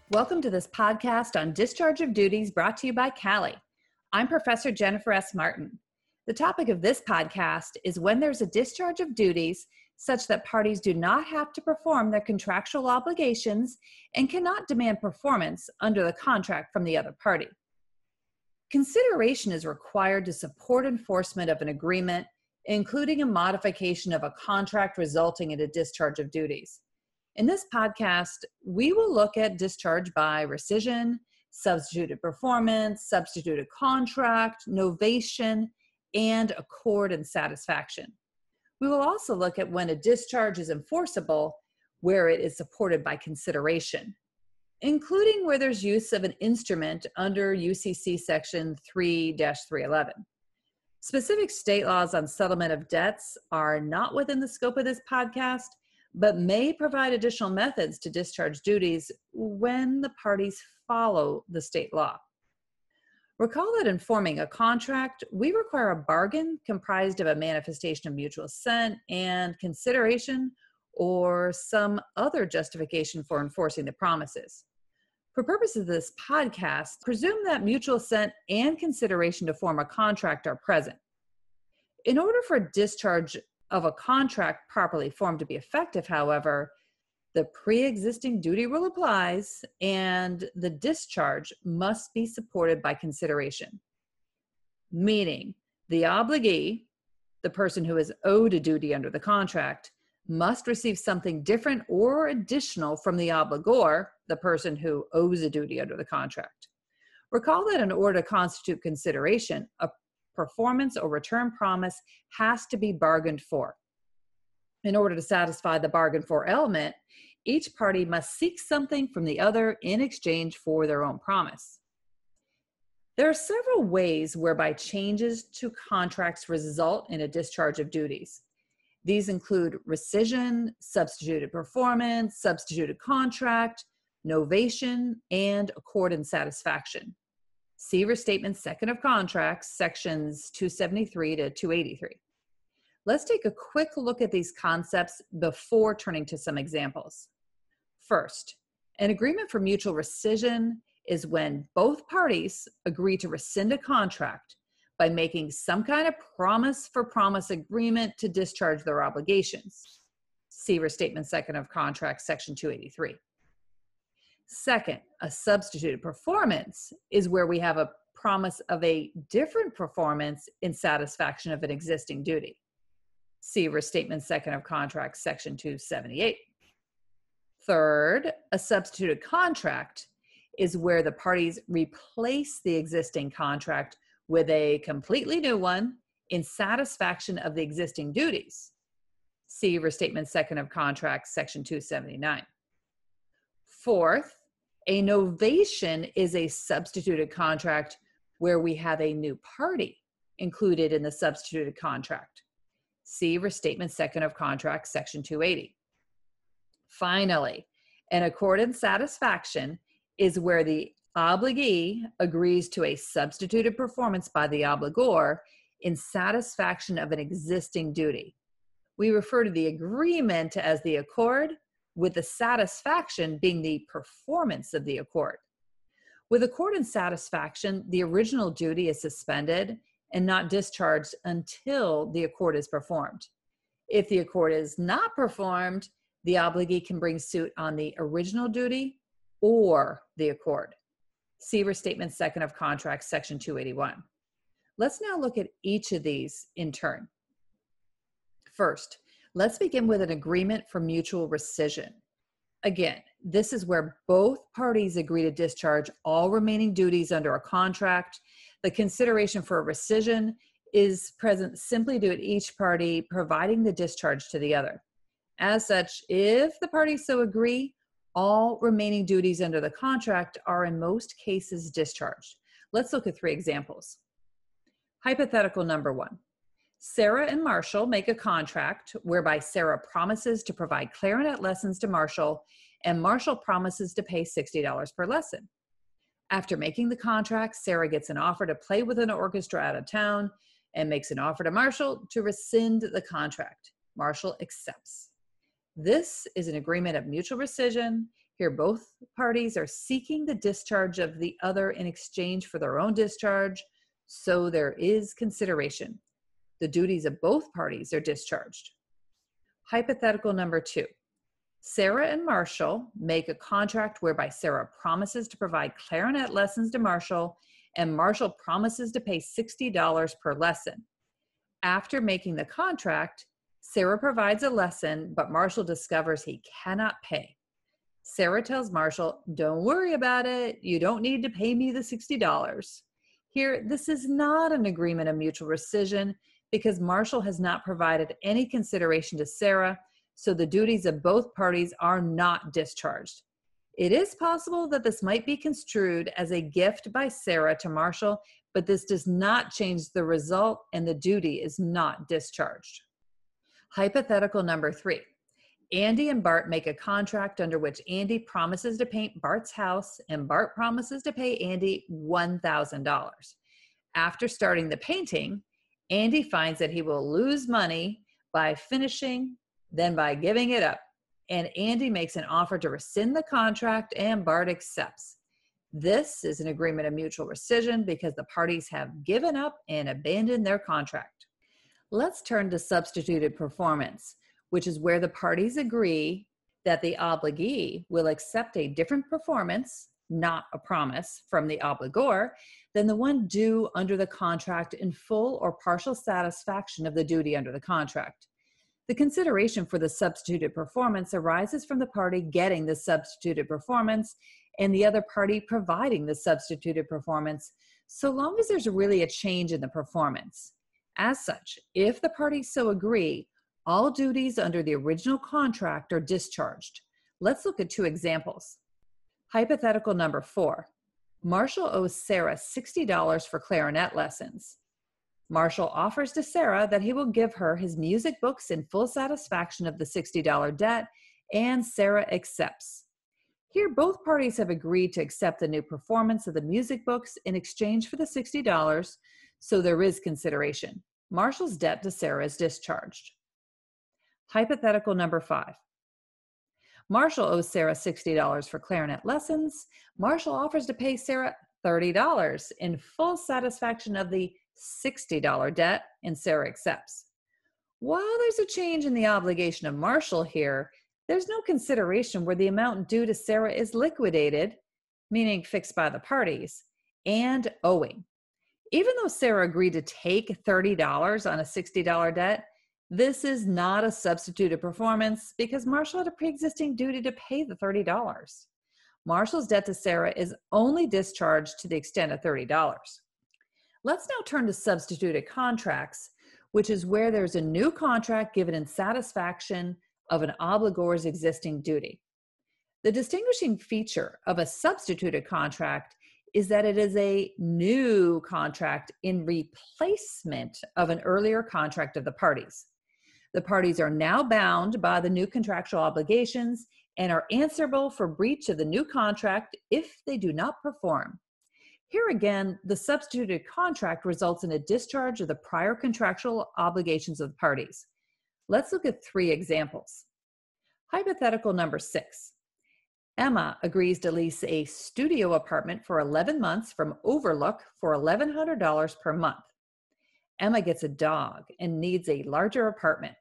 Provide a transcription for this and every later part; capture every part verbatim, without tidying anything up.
Welcome to this podcast on discharge of duties brought to you by Cali. I'm Professor Jennifer S. Martin. The topic of this podcast is when there's a discharge of duties such that parties do not have to perform their contractual obligations and cannot demand performance under the contract from the other party. Consideration is required to support enforcement of an agreement, including a modification of a contract resulting in a discharge of duties. In this podcast, we will look at discharge by rescission, substituted performance, substituted contract, novation, and accord and satisfaction. We will also look at when a discharge is enforceable, where it is supported by consideration, including where there's use of an instrument under U C C Section three dash three eleven. Specific state laws on settlement of debts are not within the scope of this podcast, but may provide additional methods to discharge duties when the parties follow the state law. Recall that in forming a contract, we require a bargain comprised of a manifestation of mutual assent and consideration or some other justification for enforcing the promises. For purposes of this podcast, presume that mutual assent and consideration to form a contract are present. In order for a discharge of a contract properly formed to be effective, however, the pre-existing duty rule applies and the discharge must be supported by consideration. Meaning, the obligee, the person who is owed a duty under the contract, must receive something different or additional from the obligor, the person who owes a duty under the contract. Recall that in order to constitute consideration, a performance or return promise has to be bargained for. In order to satisfy the bargain for element, each party must seek something from the other in exchange for their own promise. There are several ways whereby changes to contracts result in a discharge of duties. These include rescission, substituted performance, substituted contract, novation, and accord and satisfaction. See Restatement Second of Contracts, sections two seventy-three to two eighty-three. Let's take a quick look at these concepts before turning to some examples. First, an agreement for mutual rescission is when both parties agree to rescind a contract by making some kind of promise for promise agreement to discharge their obligations. See Restatement Second of Contracts, section two eighty-three. Second, a substituted performance is where we have a promise of a different performance in satisfaction of an existing duty. See Restatement Second of Contracts, section two seventy-eight. Third, a substituted contract is where the parties replace the existing contract with a completely new one in satisfaction of the existing duties. See Restatement Second of Contracts, section two seventy-nine. Fourth, a novation is a substituted contract where we have a new party included in the substituted contract. See Restatement Second of Contracts, section two eighty. Finally, an accord and satisfaction is where the obligee agrees to a substituted performance by the obligor in satisfaction of an existing duty. We refer to the agreement as the accord, with the satisfaction being the performance of the accord. With accord and satisfaction, the original duty is suspended and not discharged until the accord is performed. If the accord is not performed, the obligee can bring suit on the original duty or the accord. See Restatement Second of Contracts, section two eighty-one. Let's now look at each of these in turn. First, let's begin with an agreement for mutual rescission. Again, this is where both parties agree to discharge all remaining duties under a contract. The consideration for a rescission is present simply due to each party providing the discharge to the other. As such, if the parties so agree, all remaining duties under the contract are in most cases discharged. Let's look at three examples. Hypothetical number one. Sarah and Marshall make a contract whereby Sarah promises to provide clarinet lessons to Marshall and Marshall promises to pay sixty dollars per lesson. After making the contract, Sarah gets an offer to play with an orchestra out of town and makes an offer to Marshall to rescind the contract. Marshall accepts. This is an agreement of mutual rescission Here, both parties are seeking the discharge of the other in exchange for their own discharge, so there is consideration. The duties of both parties are discharged. Hypothetical number two. Sarah and Marshall make a contract whereby Sarah promises to provide clarinet lessons to Marshall, and Marshall promises to pay sixty dollars per lesson. After making the contract, Sarah provides a lesson, but Marshall discovers he cannot pay. Sarah tells Marshall, "Don't worry about it. You don't need to pay me the sixty dollars. Here, this is not an agreement of mutual rescission because Marshall has not provided any consideration to Sarah, so the duties of both parties are not discharged. It is possible that this might be construed as a gift by Sarah to Marshall, but this does not change the result and the duty is not discharged. Hypothetical number three. Andy and Bart make a contract under which Andy promises to paint Bart's house and Bart promises to pay Andy one thousand dollars. After starting the painting, Andy finds that he will lose money by finishing, then by giving it up. And Andy makes an offer to rescind the contract and Bart accepts. This is an agreement of mutual rescission because the parties have given up and abandoned their contract. Let's turn to substituted performance, which is where the parties agree that the obligee will accept a different performance, not a promise, from the obligor than the one due under the contract in full or partial satisfaction of the duty under the contract. The consideration for the substituted performance arises from the party getting the substituted performance and the other party providing the substituted performance, so long as there's really a change in the performance. As such, if the parties so agree, all duties under the original contract are discharged. Let's look at two examples. Hypothetical number four. Marshall owes Sarah sixty dollars for clarinet lessons. Marshall offers to Sarah that he will give her his music books in full satisfaction of the sixty dollars debt, and Sarah accepts. Here, both parties have agreed to accept the new performance of the music books in exchange for the sixty dollars, so there is consideration. Marshall's debt to Sarah is discharged. Hypothetical number five. Marshall owes Sarah sixty dollars for clarinet lessons. Marshall offers to pay Sarah thirty dollars in full satisfaction of the sixty dollars debt, and Sarah accepts. While there's a change in the obligation of Marshall here, there's no consideration where the amount due to Sarah is liquidated, meaning fixed by the parties, and owing. Even though Sarah agreed to take thirty dollars on a sixty dollars debt, this is not a substituted performance because Marshall had a pre-existing duty to pay the thirty dollars. Marshall's debt to Sarah is only discharged to the extent of thirty dollars. Let's now turn to substituted contracts, which is where there's a new contract given in satisfaction of an obligor's existing duty. The distinguishing feature of a substituted contract is that it is a new contract in replacement of an earlier contract of the parties. The parties are now bound by the new contractual obligations and are answerable for breach of the new contract if they do not perform. Here again, the substituted contract results in a discharge of the prior contractual obligations of the parties. Let's look at three examples. Hypothetical number six. Emma agrees to lease a studio apartment for eleven months from Overlook for eleven hundred dollars per month. Emma gets a dog and needs a larger apartment.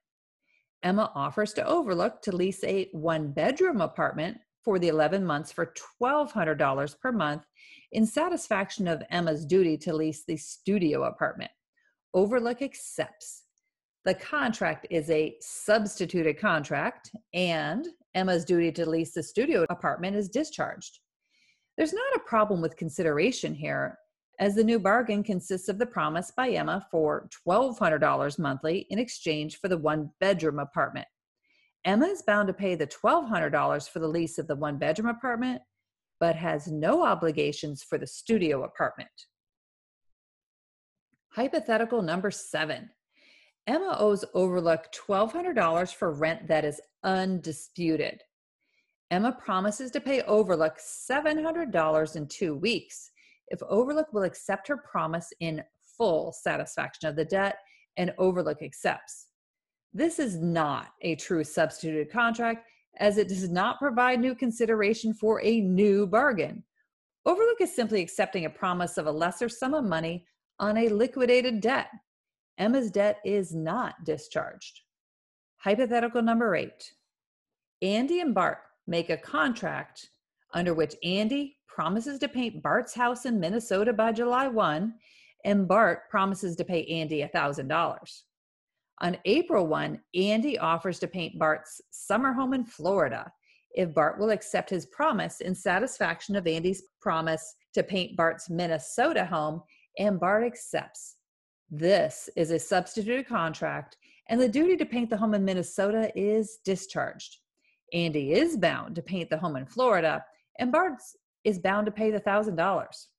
Emma offers to Overlook to lease a one-bedroom apartment for the eleven months for twelve hundred dollars per month in satisfaction of Emma's duty to lease the studio apartment. Overlook accepts. The contract is a substituted contract, and Emma's duty to lease the studio apartment is discharged. There's not a problem with consideration here, as the new bargain consists of the promise by Emma for twelve hundred dollars monthly in exchange for the one-bedroom apartment. Emma is bound to pay the twelve hundred dollars for the lease of the one-bedroom apartment, but has no obligations for the studio apartment. Hypothetical number seven. Emma owes Overlook twelve hundred dollars for rent that is undisputed. Emma promises to pay Overlook seven hundred dollars in two weeks if Overlook will accept her promise in full satisfaction of the debt, and Overlook accepts. This is not a true substituted contract, as it does not provide new consideration for a new bargain. Overlook is simply accepting a promise of a lesser sum of money on a liquidated debt. Emma's debt is not discharged. Hypothetical number eight. Andy and Bart make a contract under which Andy promises to paint Bart's house in Minnesota by July first, and Bart promises to pay Andy one thousand dollars. On April first, Andy offers to paint Bart's summer home in Florida if Bart will accept his promise in satisfaction of Andy's promise to paint Bart's Minnesota home, and Bart accepts. This is a substituted contract, and the duty to paint the home in Minnesota is discharged. Andy is bound to paint the home in Florida, and Bart is bound to pay the one thousand dollars.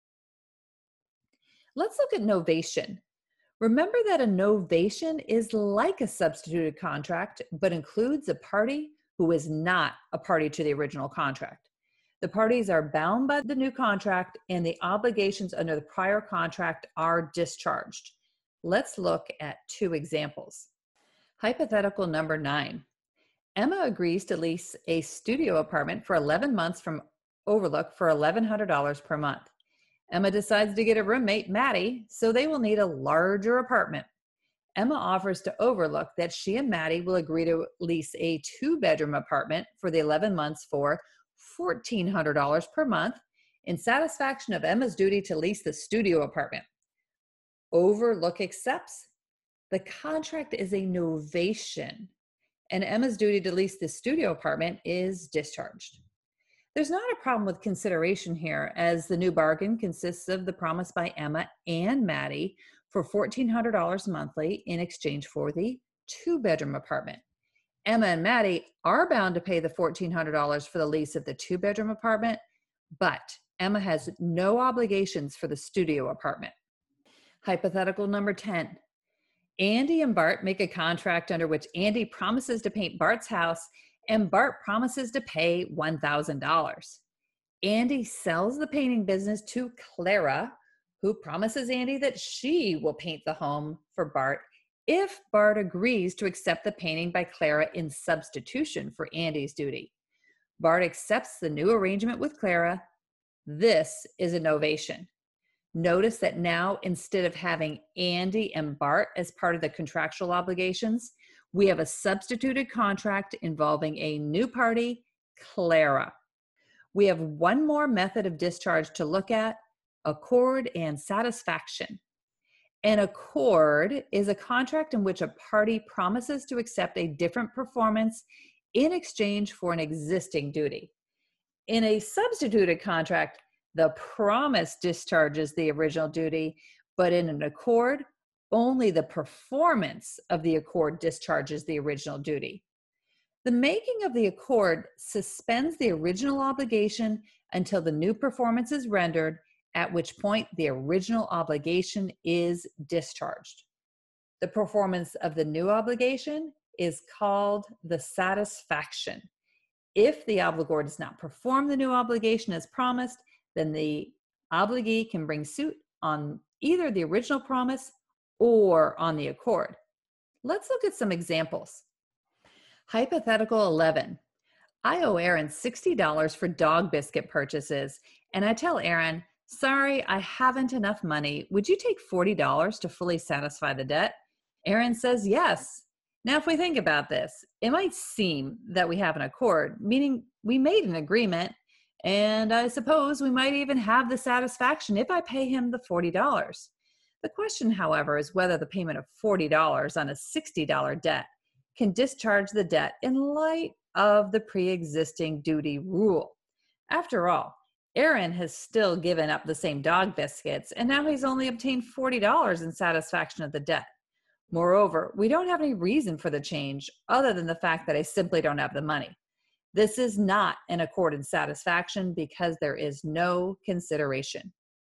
Let's look at novation. Remember that a novation is like a substituted contract, but includes a party who is not a party to the original contract. The parties are bound by the new contract, and the obligations under the prior contract are discharged. Let's look at two examples. Hypothetical number nine. Emma agrees to lease a studio apartment for eleven months from Overlook for eleven hundred dollars per month. Emma decides to get a roommate, Maddie, so they will need a larger apartment. Emma offers to Overlook that she and Maddie will agree to lease a two-bedroom apartment for the eleven months for fourteen hundred dollars per month in satisfaction of Emma's duty to lease the studio apartment. Overlook accepts. The contract is a novation, and Emma's duty to lease the studio apartment is discharged. There's not a problem with consideration here, as the new bargain consists of the promise by Emma and Maddie for fourteen hundred dollars monthly in exchange for the two-bedroom apartment. Emma and Maddie are bound to pay the fourteen hundred dollars for the lease of the two-bedroom apartment, but Emma has no obligations for the studio apartment. Hypothetical number ten. Andy and Bart make a contract under which Andy promises to paint Bart's house and Bart promises to pay one thousand dollars. Andy sells the painting business to Clara, who promises Andy that she will paint the home for Bart if Bart agrees to accept the painting by Clara in substitution for Andy's duty. Bart accepts the new arrangement with Clara. This is a novation. Notice that now, instead of having Andy and Bart as part of the contractual obligations, we have a substituted contract involving a new party, Clara. We have one more method of discharge to look at: accord and satisfaction. An accord is a contract in which a party promises to accept a different performance in exchange for an existing duty. In a substituted contract, the promise discharges the original duty, but in an accord, only the performance of the accord discharges the original duty. The making of the accord suspends the original obligation until the new performance is rendered, at which point the original obligation is discharged. The performance of the new obligation is called the satisfaction. If the obligor does not perform the new obligation as promised, then the obligee can bring suit on either the original promise or on the accord. Let's look at some examples. Hypothetical eleven. I owe Aaron sixty dollars for dog biscuit purchases, and I tell Aaron, sorry, I haven't enough money. Would you take forty dollars to fully satisfy the debt? Aaron says yes. Now, if we think about this, it might seem that we have an accord, meaning we made an agreement, and I suppose we might even have the satisfaction if I pay him the forty dollars. The question, however, is whether the payment of forty dollars on a sixty dollars debt can discharge the debt in light of the pre-existing duty rule. After all, Aaron has still given up the same dog biscuits, and now he's only obtained forty dollars in satisfaction of the debt. Moreover, we don't have any reason for the change other than the fact that I simply don't have the money. This is not an accord and satisfaction because there is no consideration.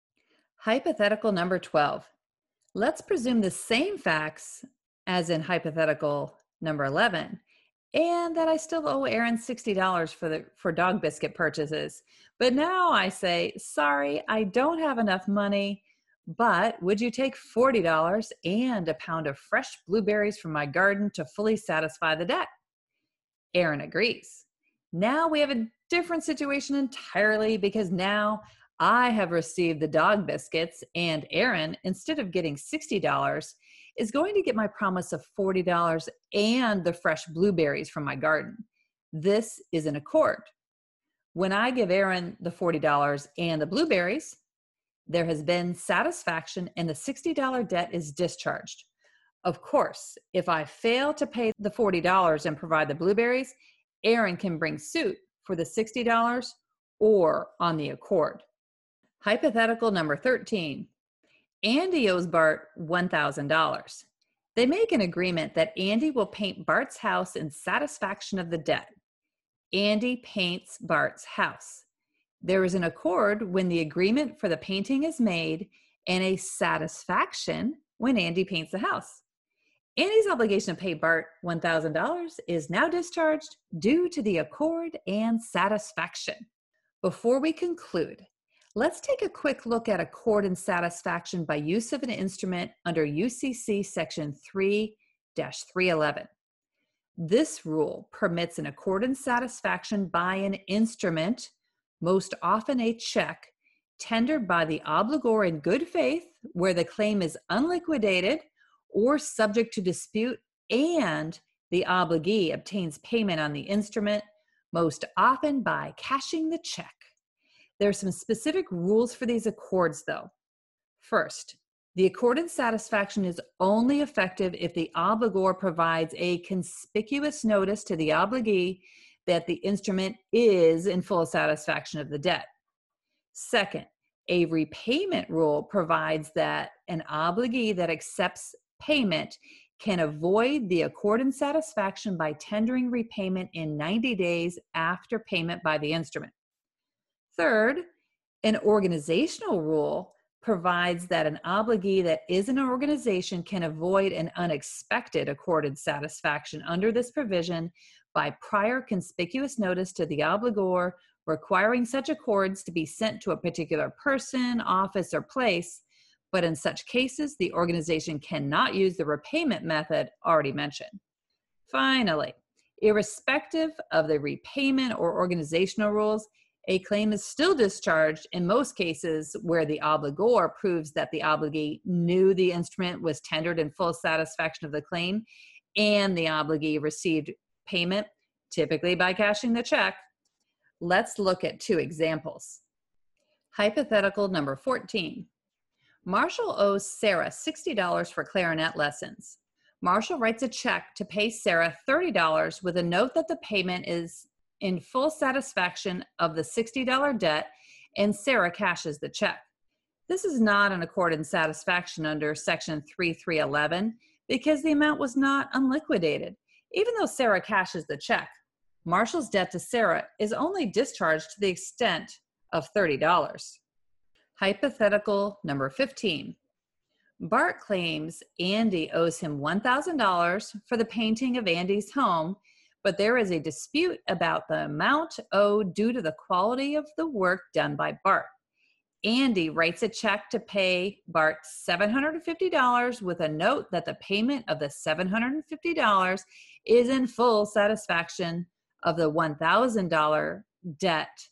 Hypothetical number twelve. Let's presume the same facts as in hypothetical number eleven, and that I still owe Aaron sixty dollars for the for dog biscuit purchases. But now I say, sorry, I don't have enough money, but would you take forty dollars and a pound of fresh blueberries from my garden to fully satisfy the debt? Aaron agrees. Now we have a different situation entirely because now I have received the dog biscuits and Aaron, instead of getting sixty dollars, is going to get my promise of forty dollars and the fresh blueberries from my garden. This is an accord. When I give Aaron the forty dollars and the blueberries, there has been satisfaction and the sixty dollars debt is discharged. Of course, if I fail to pay the forty dollars and provide the blueberries, Aaron can bring suit for the sixty dollars or on the accord. Hypothetical number thirteen. Andy owes Bart one thousand dollars. They make an agreement that Andy will paint Bart's house in satisfaction of the debt. Andy paints Bart's house. There is an accord when the agreement for the painting is made and a satisfaction when Andy paints the house. Andy's obligation to pay Bart one thousand dollars is now discharged due to the accord and satisfaction. Before we conclude, let's take a quick look at accord and satisfaction by use of an instrument under U C C Section three dash three eleven. This rule permits an accord and satisfaction by an instrument, most often a check, tendered by the obligor in good faith, where the claim is unliquidated or subject to dispute, and the obligee obtains payment on the instrument, most often by cashing the check. There are some specific rules for these accords, though. First, the accord and satisfaction is only effective if the obligor provides a conspicuous notice to the obligee that the instrument is in full satisfaction of the debt. Second, a repayment rule provides that an obligee that accepts payment can avoid the accord and satisfaction by tendering repayment in ninety days after payment by the instrument. Third, an organizational rule provides that an obligee that is an organization can avoid an unexpected accord and satisfaction under this provision by prior conspicuous notice to the obligor, requiring such accords to be sent to a particular person, office, or place, but in such cases, the organization cannot use the repayment method already mentioned. Finally, irrespective of the repayment or organizational rules, a claim is still discharged in most cases where the obligor proves that the obligee knew the instrument was tendered in full satisfaction of the claim and the obligee received payment, typically by cashing the check. Let's look at two examples. Hypothetical number fourteen. Marshall owes Sarah sixty dollars for clarinet lessons. Marshall writes a check to pay Sarah thirty dollars with a note that the payment is in full satisfaction of the sixty dollars debt, and Sarah cashes the check. This is not an accord and satisfaction under Section three three eleven because the amount was not unliquidated. Even though Sarah cashes the check, Marshall's debt to Sarah is only discharged to the extent of thirty dollars. Hypothetical number fifteen. Bart claims Andy owes him one thousand dollars for the painting of Andy's home, but there is a dispute about the amount owed due to the quality of the work done by Bart. Andy writes a check to pay Bart seven hundred fifty dollars with a note that the payment of the seven hundred fifty dollars is in full satisfaction of the one thousand dollars debt,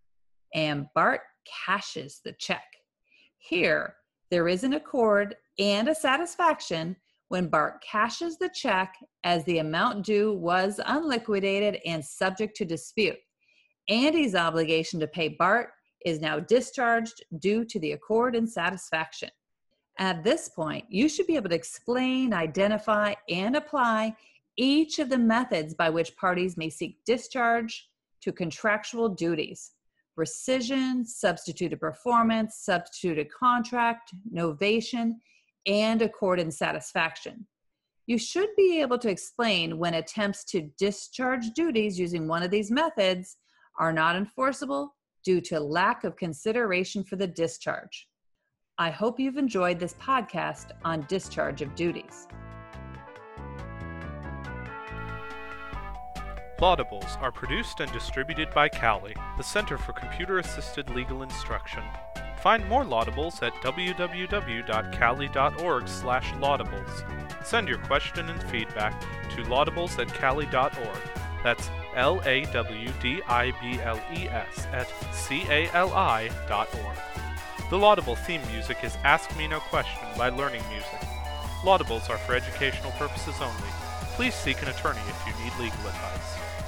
and Bart cashes the check. Here, there is an accord and a satisfaction when Bart cashes the check as the amount due was unliquidated and subject to dispute. Andy's obligation to pay Bart is now discharged due to the accord and satisfaction. At this point, you should be able to explain, identify, and apply each of the methods by which parties may seek discharge to contractual duties: rescission, substituted performance, substituted contract, novation, and accord and satisfaction. You should be able to explain when attempts to discharge duties using one of these methods are not enforceable due to lack of consideration for the discharge. I hope you've enjoyed this podcast on discharge of duties. Laudables are produced and distributed by CALI, the Center for Computer Assisted Legal Instruction. Find more Laudables at w w w dot cali dot org slash laudables. Send your question and feedback to laudables at cali dot org. That's L A W D I B L E S at C A L I dot org. The Laudable theme music is Ask Me No Question by Learning Music. Laudables are for educational purposes only. Please seek an attorney if you need legal advice.